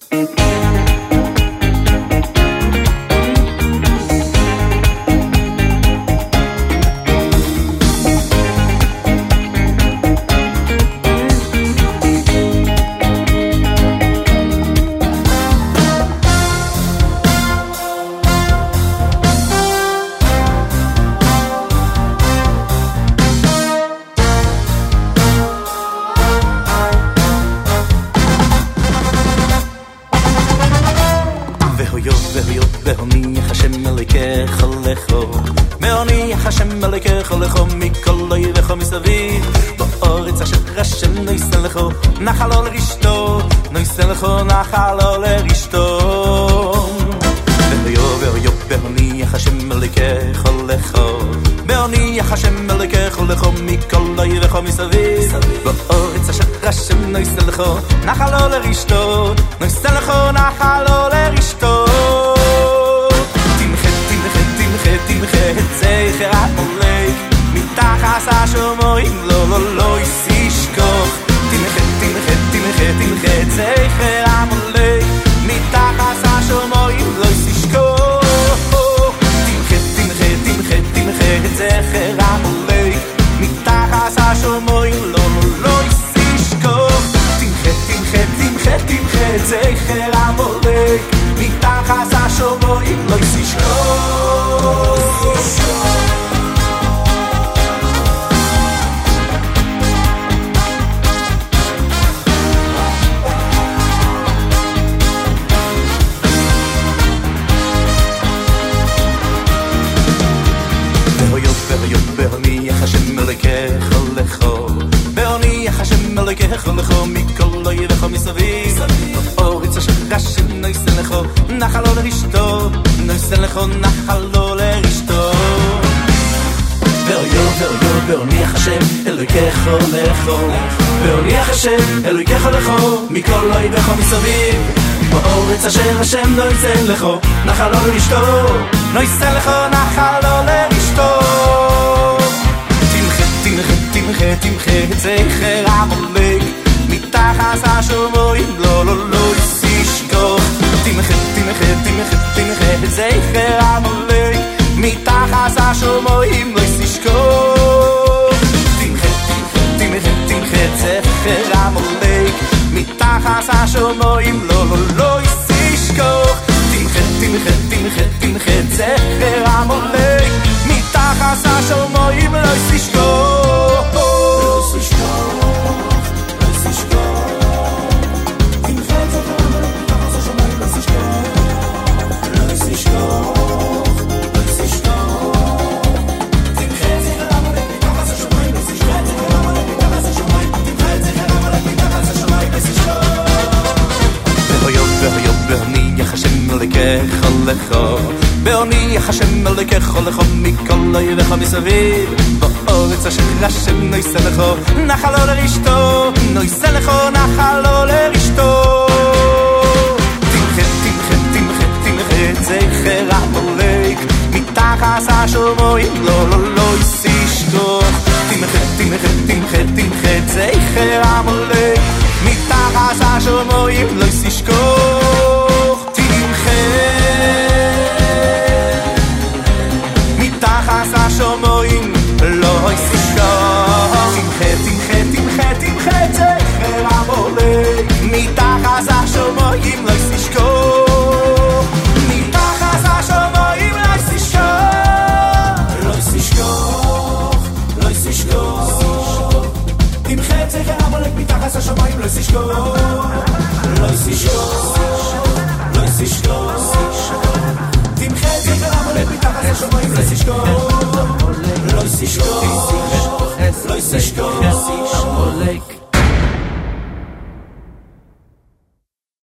בהוניח השם אלוהיך לכו, בהוניח השם אלוהיך לכו, מכל אויביך מסביב. בארץ אשר השם נויסן לכו, נחלו לרשתו, נויסן לכו נחלו לרשתו. בהוניח השם אלוהיך לכו, בהוניח השם אלוהיך לכו, מכל אויביך מסביב. בארץ אשר השם נויסן לכו, נחלו לרשתו, נויסן לכו נחלו לרשתו. תמחה את זכר המולק מתחת השמיים, לא לא לא ישכח. תמחה את זכר המולק מתחת השמיים, לא ישכח. תמחה את זכר המולק מתחת השמיים, לא לא לא ישכח. תמחה את זכר המולק מתחת השמיים, לא ישכח. בהוניח השם אלוהיך לכו, בהוניח השם אלוהיך לכו, מכל אויביך מסביב. בארץ אשר השם נויסן לכו, נחלו לרשתו, נויסן לכו נחלו לרשתו. בהוניח השם אלוהיך לכו, בהוניח השם אלוהיך לכו, מכל אויביך מסביב. בארץ אשר השם נויסן לכו, נחלו לרשתו, נויסן לכו נחלו לרשתו. תמחה את זכר המולק מתחת השמיים, לא לא לא ישכח. תמחה את זכר המולק מתחת השמיים, לא ישכח. תמחה את זכר המולק מתחת השמיים, לא לא לא ישכח. תמחה את זכר המולק מתחת השמיים, לא ישכח. בהוניח השם אלוהיך לכו, בהוניח השם אלוהיך לכו, מכל אויביך מסביב. בארץ אשר השם נויסן לכו, נחלו לרשתו, נויסן לכו נחלו לרשתו. תמחה את זכר המולק מתחת השמיים, לא לא לא ישכח. תמחה את זכר המולק מתחת השמיים, לא ישכח. מתחת השמיים, לא ישכח. תמחה את זכר המולק מתחת השמיים, לא ישכח. מתחת השמיים, לא ישכח. לא ישכח. תמחה את זכר המולק מתחת השמיים, לא ישכח. לא ישכח. לא ישכח. תמחה את זכר המולק מתחת השמיים, לא ישכח. לא ישכח. לא ישכח.